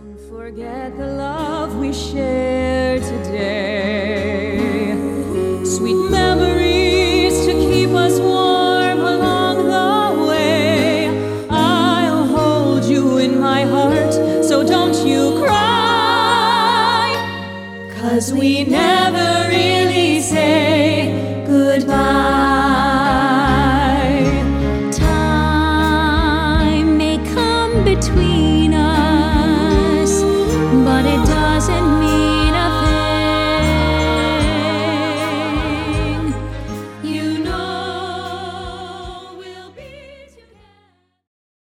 Forget the love we shared today. Sweet memories to keep us warm along the way. I'll hold you in my heart, so don't you cry. 'Cause we never really say goodbye. Time may come between us, but it doesn't mean